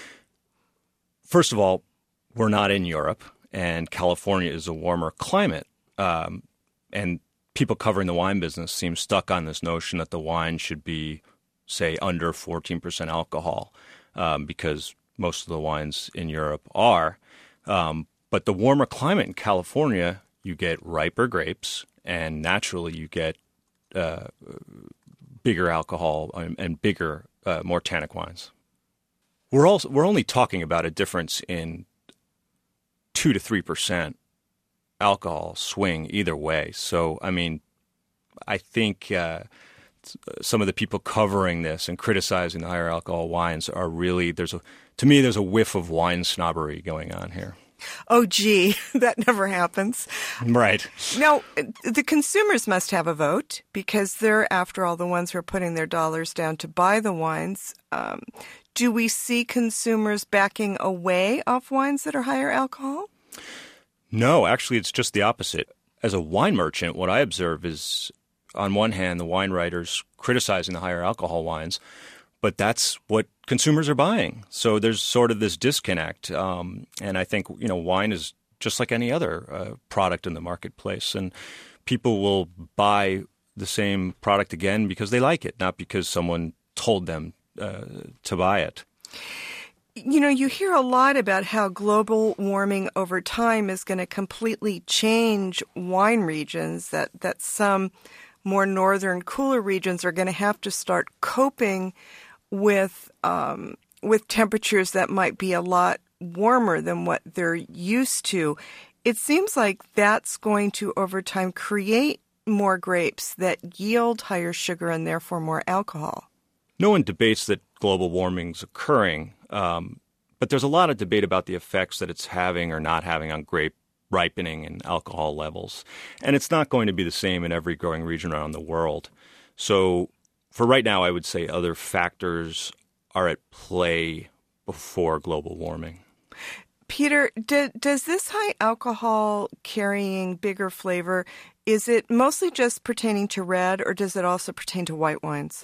first of all, we're not in Europe, and California is a warmer climate, um, and people covering the wine business seem stuck on this notion that the wine should be, say, under fourteen percent alcohol, um, because most of the wines in Europe are. Um, but the warmer climate in California, you get riper grapes, and naturally you get uh, bigger alcohol and, and bigger, uh, more tannic wines. We're also we're only talking about a difference in two to three percent alcohol swing either way. So, I mean, I think uh, some of the people covering this and criticizing the higher alcohol wines are really there's a to me there's a whiff of wine snobbery going on here. Oh, gee, that never happens. Right. Now, the consumers must have a vote because they're, after all, the ones who are putting their dollars down to buy the wines. Um, do we see consumers backing away off wines that are higher alcohol? No, actually, it's just the opposite. As a wine merchant, what I observe is, on one hand, the wine writers criticizing the higher alcohol wines, but that's what consumers are buying. So there's sort of this disconnect. Um, and I think, you know, wine is just like any other uh, product in the marketplace. And people will buy the same product again because they like it, not because someone told them uh, to buy it. You know, you hear a lot about how global warming over time is going to completely change wine regions, that, that some more northern, cooler regions are going to have to start coping with um, with temperatures that might be a lot warmer than what they're used to. It seems like that's going to, over time, create more grapes that yield higher sugar and therefore more alcohol. No one debates that global warming's occurring, um, but there's a lot of debate about the effects that it's having or not having on grape ripening and alcohol levels. And it's not going to be the same in every growing region around the world. So for right now, I would say other factors are at play before global warming. Peter, do, does this high alcohol carrying bigger flavor, is it mostly just pertaining to red, or does it also pertain to white wines?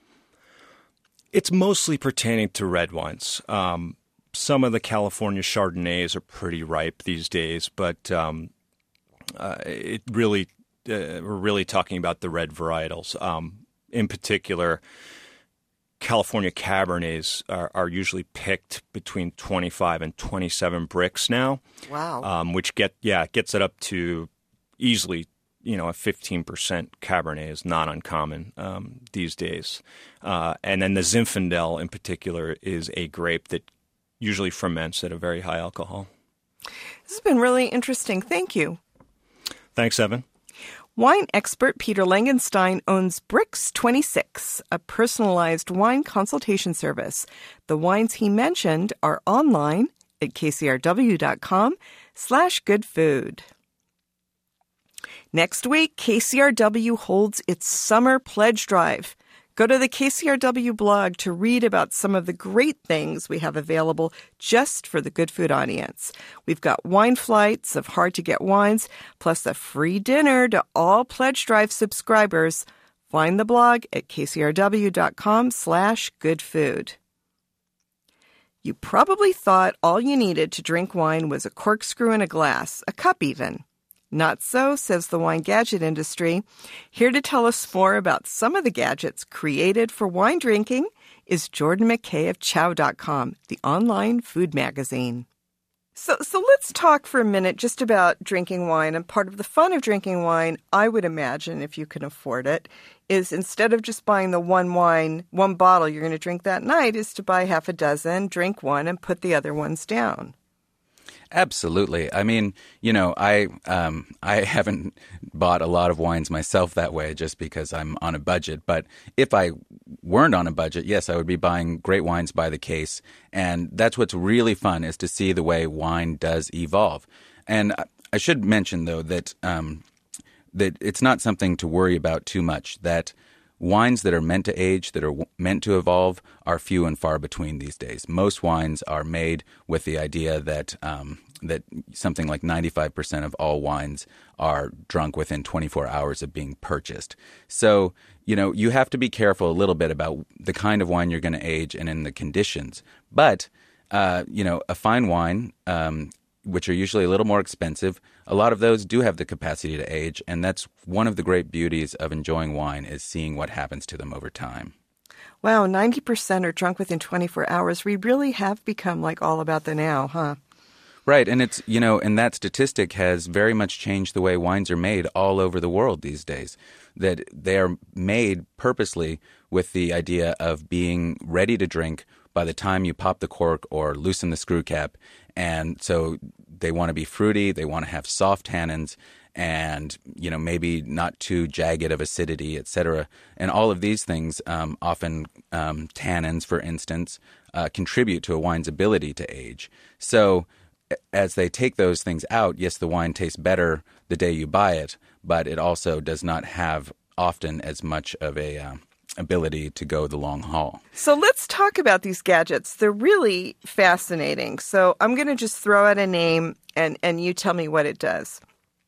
It's mostly pertaining to red wines. Um, some of the California Chardonnays are pretty ripe these days, but um, uh, it really uh, we're really talking about the red varietals. Um, in particular, California Cabernets are, are usually picked between twenty-five and twenty-seven Brix now. Wow. Um, which get yeah gets it up to easily, you know, a fifteen percent Cabernet is not uncommon um, these days. Uh, and then the Zinfandel in particular is a grape that usually ferments at a very high alcohol. This has been really interesting. Thank you. Thanks, Evan. Wine expert Peter Langenstein owns Brix twenty-six, a personalized wine consultation service. The wines he mentioned are online at kcrw.com slash good food. Next week, K C R W holds its Summer Pledge Drive. Go to the K C R W blog to read about some of the great things we have available just for the Good Food audience. We've got wine flights of hard-to-get wines, plus a free dinner to all Pledge Drive subscribers. Find the blog at kcrw.com slash goodfood. You probably thought all you needed to drink wine was a corkscrew and a glass, a cup even. Not so, says the wine gadget industry. Here to tell us more about some of the gadgets created for wine drinking is Jordan McKay of chow dot com, the online food magazine. So, so let's talk for a minute just about drinking wine. And part of the fun of drinking wine, I would imagine, if you can afford it, is instead of just buying the one wine, one bottle you're going to drink that night, is to buy half a dozen, drink one, and put the other ones down. Absolutely. I mean, you know, I um, I haven't bought a lot of wines myself that way just because I'm on a budget. But if I weren't on a budget, yes, I would be buying great wines by the case. And that's what's really fun, is to see the way wine does evolve. And I should mention, though, that um, that it's not something to worry about too much, that wines that are meant to age, that are w- meant to evolve, are few and far between these days. Most wines are made with the idea that um, that something like ninety-five percent of all wines are drunk within twenty-four hours of being purchased. So, you know, you have to be careful a little bit about the kind of wine you're going to age and in the conditions. But, uh, you know, a fine wine, um, which are usually a little more expensive, a lot of those do have the capacity to age, and that's one of the great beauties of enjoying wine, is seeing what happens to them over time. Wow, ninety percent are drunk within twenty-four hours. We really have become like all about the now, huh? Right, and it's, you know, and that statistic has very much changed the way wines are made all over the world these days. That they are made purposely with the idea of being ready to drink by the time you pop the cork or loosen the screw cap. And so they want to be fruity, they want to have soft tannins, and, you know, maybe not too jagged of acidity, et cetera. And all of these things, um, often um, tannins, for instance, uh, contribute to a wine's ability to age. So as they take those things out, yes, the wine tastes better the day you buy it, but it also does not have often as much of a uh, ability to go the long haul. So let's talk about these gadgets. They're really fascinating. So I'm going to just throw out a name, and, and you tell me what it does.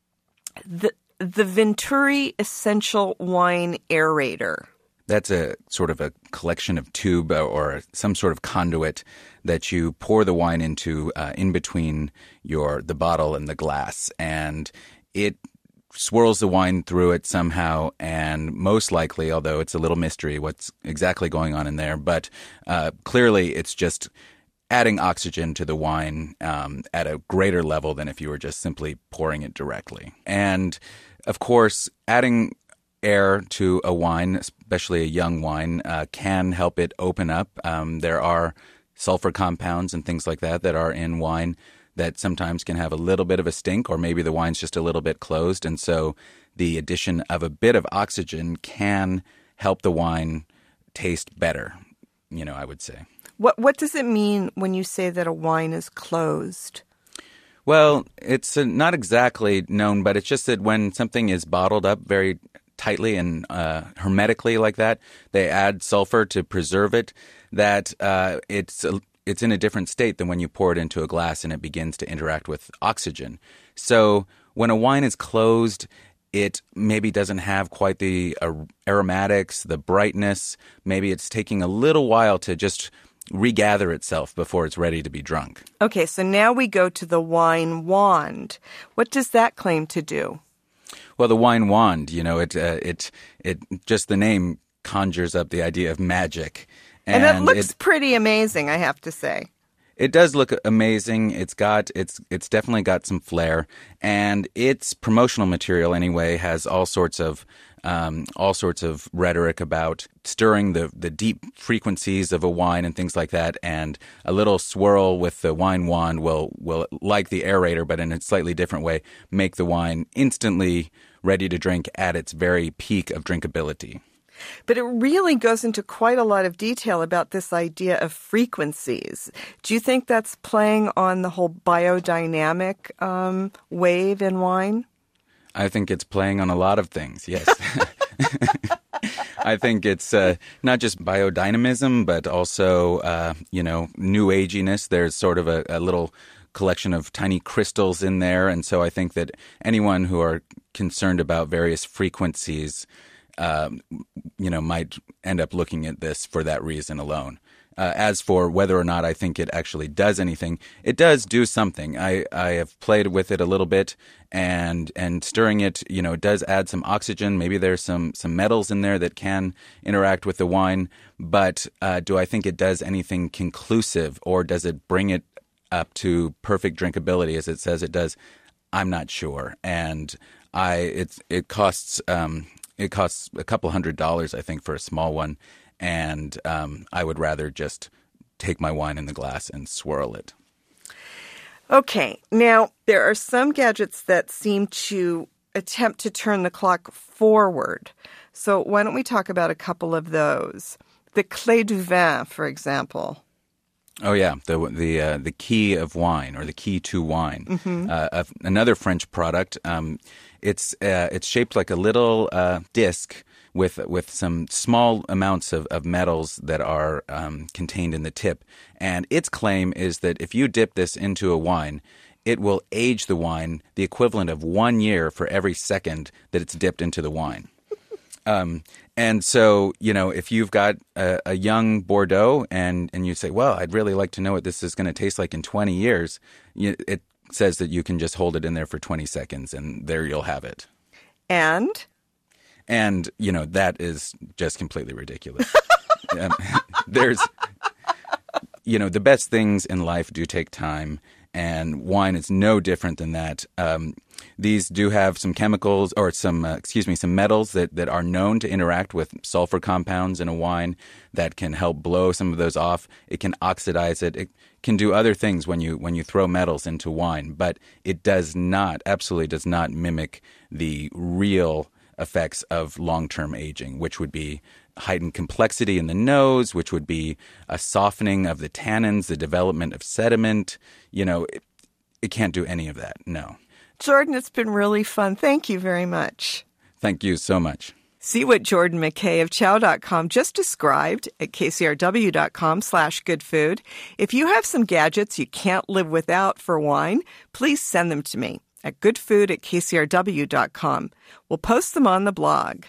The the Venturi Essential Wine Aerator. That's a sort of a collection of tube or some sort of conduit that you pour the wine into uh, in between your the bottle and the glass, and it swirls the wine through it somehow, and most likely, although it's a little mystery what's exactly going on in there, but uh, clearly it's just adding oxygen to the wine um, at a greater level than if you were just simply pouring it directly. And, of course, adding air to a wine, especially a young wine, uh, can help it open up. Um, there are sulfur compounds and things like that that are in wine that sometimes can have a little bit of a stink, or maybe the wine's just a little bit closed. And so the addition of a bit of oxygen can help the wine taste better, you know, I would say. What what does it mean when you say that a wine is closed? Well, it's uh, not exactly known, but it's just that when something is bottled up very tightly and uh, hermetically like that, they add sulfur to preserve it, that uh, it's a, it's in a different state than when you pour it into a glass and it begins to interact with oxygen. So when a wine is closed, it maybe doesn't have quite the uh, aromatics, the brightness. Maybe it's taking a little while to just regather itself before it's ready to be drunk. Okay, so now we go to the wine wand. What does that claim to do? Well, the wine wand, you know, it uh, it it just the name conjures up the idea of magic. And, and it looks it, pretty amazing, I have to say. It does look amazing. It's got it's it's definitely got some flair, and its promotional material anyway has all sorts of um, all sorts of rhetoric about stirring the the deep frequencies of a wine and things like that. And a little swirl with the wine wand will will like the aerator, but in a slightly different way, make the wine instantly ready to drink at its very peak of drinkability. But it really goes into quite a lot of detail about this idea of frequencies. Do you think that's playing on the whole biodynamic um, wave in wine? I think it's playing on a lot of things, yes. I think it's uh, not just biodynamism, but also, uh, you know, new aginess. There's sort of a, a little collection of tiny crystals in there. And so I think that anyone who are concerned about various frequencies, uh, you know, might end up looking at this for that reason alone. Uh, as for whether or not I think it actually does anything, it does do something. I, I have played with it a little bit, and and stirring it, you know, it does add some oxygen. Maybe there's some, some metals in there that can interact with the wine. But uh, do I think it does anything conclusive, or does it bring it up to perfect drinkability as it says it does? I'm not sure. And I it it costs um, it costs a couple hundred dollars, I think, for a small one. And um, I would rather just take my wine in the glass and swirl it. Okay. Now, there are some gadgets that seem to attempt to turn the clock forward. So why don't we talk about a couple of those? The Clé du Vin, for example. Oh, yeah, the the uh, the key of wine, or the key to wine. Mm-hmm. Uh, another French product. Um, it's uh, it's shaped like a little uh, disc with with some small amounts of, of metals that are um, contained in the tip. And its claim is that if you dip this into a wine, it will age the wine the equivalent of one year for every second that it's dipped into the wine. Um, and so, you know, if you've got a, a young Bordeaux and, and you say, well, I'd really like to know what this is going to taste like in twenty years, you, it says that you can just hold it in there for twenty seconds and there you'll have it. And? And, you know, that is just completely ridiculous. um, there's, you know, the best things in life do take time, and wine is no different than that. Um, these do have some chemicals or some, uh, excuse me, some metals that, that are known to interact with sulfur compounds in a wine that can help blow some of those off. It can oxidize it. It can do other things when you when you throw metals into wine, but it does not, absolutely does not mimic the real effects of long-term aging, which would be heightened complexity in the nose, which would be a softening of the tannins, the development of sediment. You know, it, it can't do any of that, no. Jordan, it's been really fun. Thank you very much. Thank you so much. See what Jordan McKay of chow dot com just described at kcrw.com slash good food. If you have some gadgets you can't live without for wine, please send them to me at goodfood at kcrw dot com. We'll post them on the blog.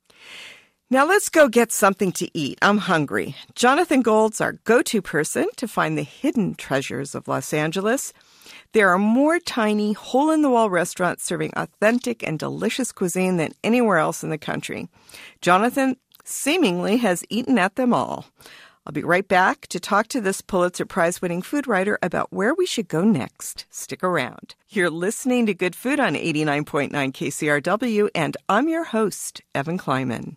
Now let's go get something to eat. I'm hungry. Jonathan Gold's our go-to person to find the hidden treasures of Los Angeles. There are more tiny, hole-in-the-wall restaurants serving authentic and delicious cuisine than anywhere else in the country. Jonathan seemingly has eaten at them all. I'll be right back to talk to this Pulitzer Prize-winning food writer about where we should go next. Stick around. You're listening to Good Food on eighty-nine point nine K C R W, and I'm your host, Evan Kleiman.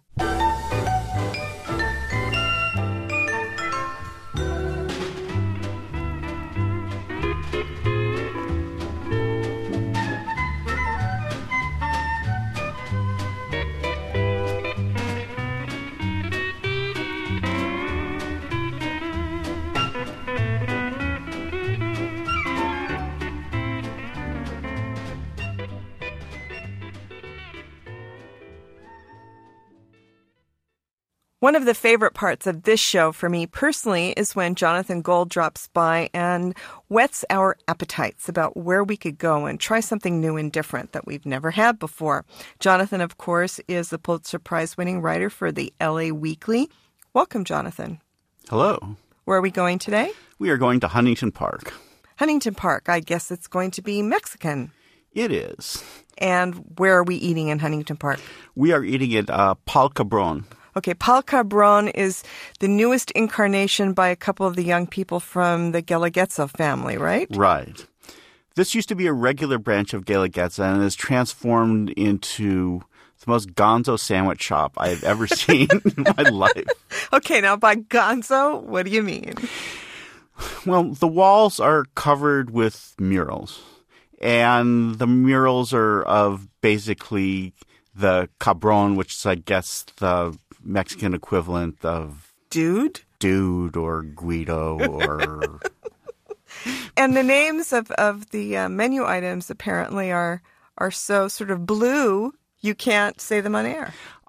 One of the favorite parts of this show for me personally is when Jonathan Gold drops by and whets our appetites about where we could go and try something new and different that we've never had before. Jonathan, of course, is the Pulitzer Prize-winning writer for the L A Weekly. Welcome, Jonathan. Hello. Where are we going today? We are going to Huntington Park. Huntington Park. I guess it's going to be Mexican. It is. And where are we eating in Huntington Park? We are eating at uh, Pal Cabron. Okay, Pal Cabron is the newest incarnation by a couple of the young people from the Guelaguetza family, right? Right. This used to be a regular branch of Guelaguetza and is transformed into the most gonzo sandwich shop I have ever seen in my life. Okay, now by gonzo, what do you mean? Well, the walls are covered with murals, and the murals are of basically the Cabron, which is, I guess, the Mexican equivalent of dude, dude, or Guido, or and the names of of the uh, menu items apparently are are so sort of blue you can't say them on air. I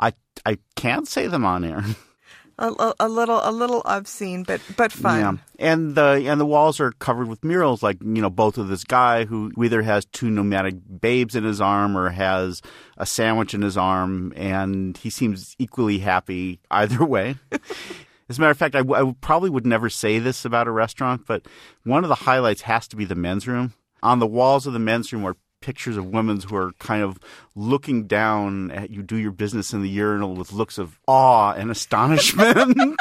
I can't say them on air. A, a, a little, a little obscene, but but fun. Yeah, and the and the walls are covered with murals, like you know, both of this guy who either has two nomadic babes in his arm or has a sandwich in his arm, and he seems equally happy either way. As a matter of fact, I, w- I w- probably would never say this about a restaurant, but one of the highlights has to be the men's room. On the walls of the men's room are pictures of women who are kind of looking down at you do your business in the urinal with looks of awe and astonishment.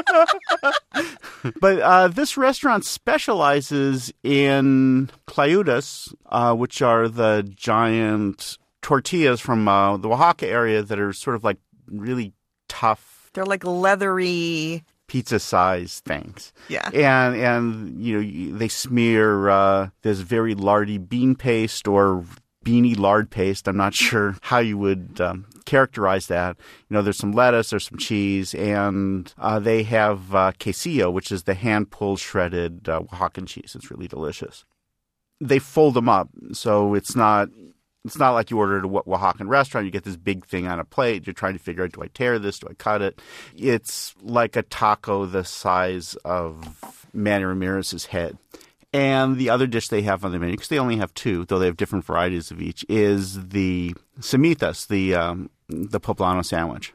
But uh, this restaurant specializes in clayudas, uh, which are the giant tortillas from uh, the Oaxaca area that are sort of like really tough. They're like leathery pizza-sized things. Yeah. And, and you know, they smear uh, this very lardy bean paste or beanie lard paste. I'm not sure how you would um, characterize that. You know, there's some lettuce, there's some cheese, and uh, they have uh, quesillo, which is the hand-pulled shredded uh, Oaxacan cheese. It's really delicious. They fold them up, so it's not... It's not like you order at a Oaxacan restaurant. You get this big thing on a plate. You're trying to figure out, do I tear this? Do I cut it? It's like a taco the size of Manny Ramirez's head. And the other dish they have on the menu, because they only have two, though they have different varieties of each, is the semitas, the um, the poblano sandwich.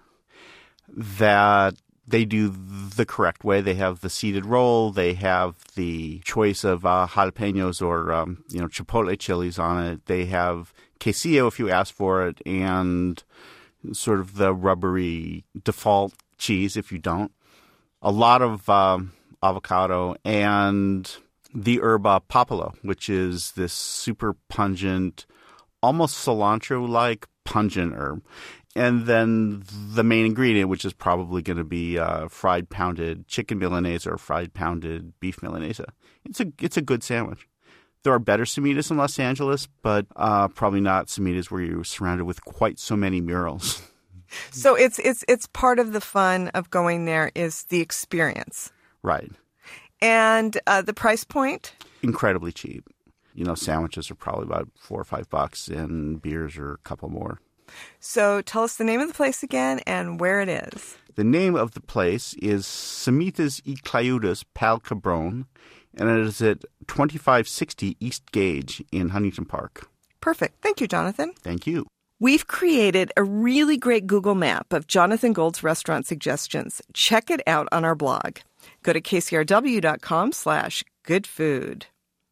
That they do the correct way. They have the seeded roll. They have the choice of uh, jalapenos or um, you know chipotle chilies on it. They have quesillo if you ask for it, and sort of the rubbery default cheese if you don't. A lot of um, avocado and the herba papalo, which is this super pungent, almost cilantro-like pungent herb. And then the main ingredient, which is probably going to be uh, fried pounded chicken milanese or fried pounded beef milanese. It's a it's a good sandwich. There are better semitas in Los Angeles, but uh, probably not semitas where you're surrounded with quite so many murals. So it's it's it's part of the fun of going there is the experience. Right. And uh, the price point? Incredibly cheap. You know, sandwiches are probably about four or five bucks, and beers are a couple more. So tell us the name of the place again and where it is. The name of the place is Semitas y Clayudas Pal Cabron, and it is at twenty-five sixty East Gage in Huntington Park. Perfect. Thank you, Jonathan. Thank you. We've created a really great Google map of Jonathan Gold's restaurant suggestions. Check it out on our blog. Go to kcrw.com slash good food.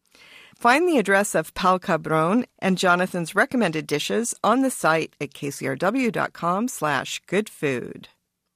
Find the address of Pal Cabron and Jonathan's recommended dishes on the site at kcrw.com slash good food.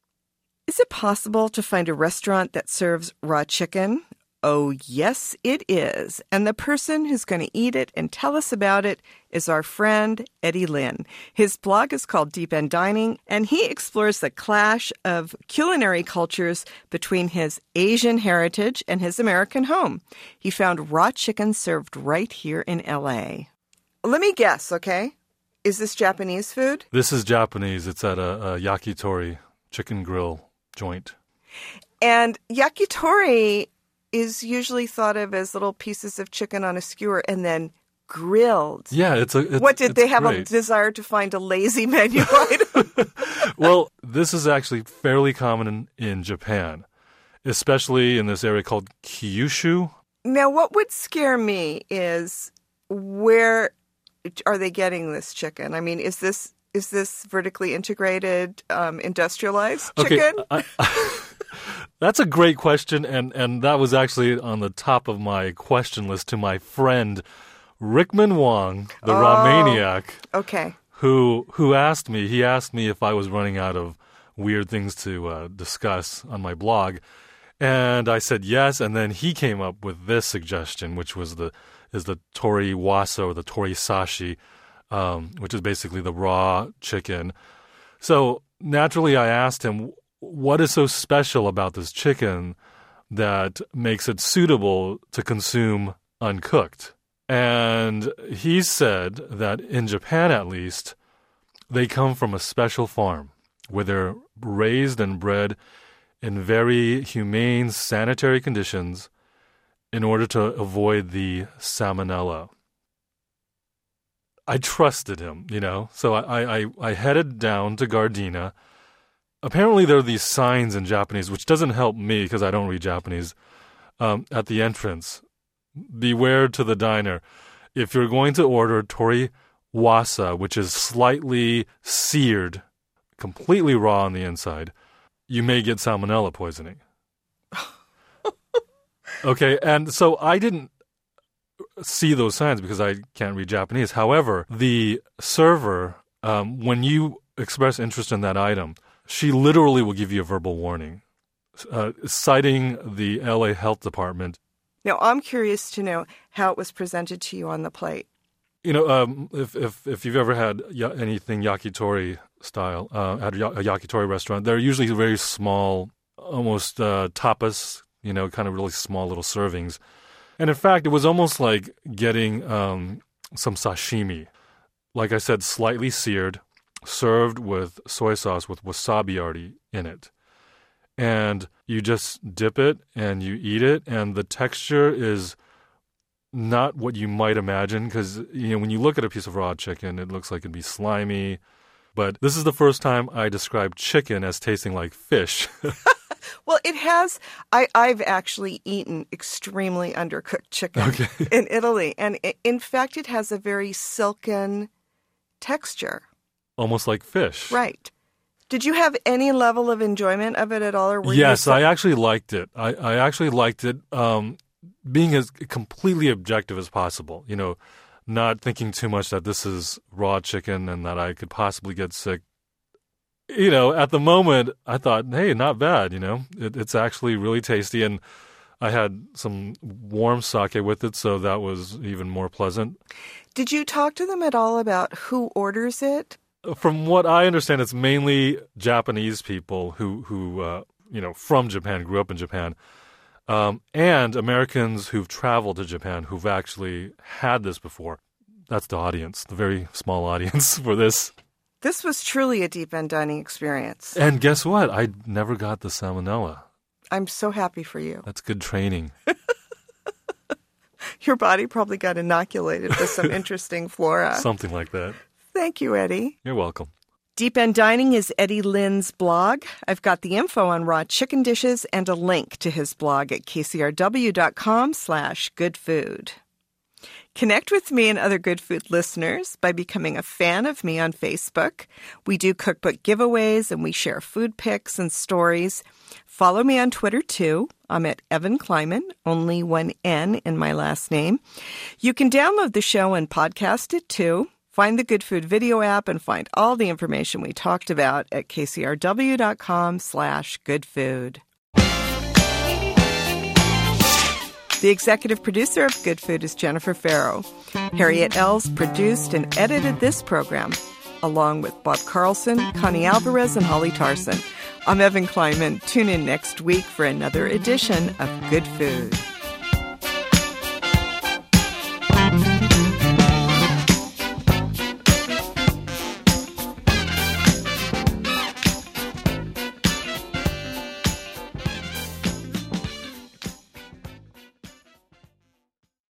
Is it possible to find a restaurant that serves raw chicken? Oh, yes, it is. And the person who's going to eat it and tell us about it is our friend Eddie Lin. His blog is called Deep End Dining, and he explores the clash of culinary cultures between his Asian heritage and his American home. He found raw chicken served right here in L A. Let me guess, okay? Is this Japanese food? This is Japanese. It's at a, a yakitori chicken grill joint. And yakitori is usually thought of as little pieces of chicken on a skewer and then grilled. Yeah, it's a. It's, what did it's they have great. a desire to find a lazy menu item? Well, this is actually fairly common in, in Japan, especially in this area called Kyushu. Now, what would scare me is where are they getting this chicken? I mean, is this is this vertically integrated, um, industrialized chicken? Okay, I, that's a great question, and, and that was actually on the top of my question list to my friend Rickman Wong, the oh, raw maniac. Okay. Who who asked me? He asked me if I was running out of weird things to uh, discuss on my blog, and I said yes. And then he came up with this suggestion, which was the is the tori wasa or the tori sashi, um, which is basically the raw chicken. So naturally, I asked him, what is so special about this chicken that makes it suitable to consume uncooked? And he said that in Japan, at least, they come from a special farm where they're raised and bred in very humane sanitary conditions in order to avoid the salmonella. I trusted him, you know, so I, I, I headed down to Gardena apparently there are these signs in Japanese, which doesn't help me because I don't read Japanese, um, at the entrance. Beware to the diner. If you're going to order tori wasa, which is slightly seared, completely raw on the inside, you may get salmonella poisoning. Okay, and so I didn't see those signs because I can't read Japanese. However, the server, um, when you express interest in that item, she literally will give you a verbal warning, uh, citing the L A Health Department. Now, I'm curious to know how it was presented to you on the plate. You know, um, if, if if you've ever had ya- anything yakitori style uh, at a, ya- a yakitori restaurant, they're usually very small, almost uh, tapas, you know, kind of really small little servings. And in fact, it was almost like getting um, some sashimi. Like I said, slightly seared, served with soy sauce with wasabi already in it. And you just dip it and you eat it, and the texture is not what you might imagine because, you know, when you look at a piece of raw chicken, it looks like it'd be slimy. But this is the first time I described chicken as tasting like fish. Well, it has. I, I've actually eaten extremely undercooked chicken okay. in Italy. And it, in fact, it has a very silken texture. Almost like fish. Right. Did you have any level of enjoyment of it at all? Or were yes, you so- I actually liked it. I, I actually liked it um, being as completely objective as possible. You know, not thinking too much that this is raw chicken and that I could possibly get sick. You know, at the moment, I thought, hey, not bad, you know. It, it's actually really tasty, and I had some warm sake with it, so that was even more pleasant. Did you talk to them at all about who orders it? From what I understand, it's mainly Japanese people who, who uh, you know, from Japan, grew up in Japan, um, and Americans who've traveled to Japan who've actually had this before. That's the audience, the very small audience for this. This was truly a deep end dining experience. And guess what? I never got the salmonella. I'm so happy for you. That's good training. Your body probably got inoculated with some interesting flora. Something like that. Thank you, Eddie. You're welcome. Deep End Dining is Eddie Lynn's blog. I've got the info on raw chicken dishes and a link to his blog at kcrw.com slash good food. Connect with me and other Good Food listeners by becoming a fan of me on Facebook. We do cookbook giveaways and we share food pics and stories. Follow me on Twitter, too. I'm at Evan Kleiman, only one N in my last name. You can download the show and podcast it, too. Find the Good Food video app and find all the information we talked about at kcrw.com slash good food. The executive producer of Good Food is Jennifer Farrow. Harriet Ells produced and edited this program, along with Bob Carlson, Connie Alvarez, and Holly Tarson. I'm Evan Kleiman. Tune in next week for another edition of Good Food.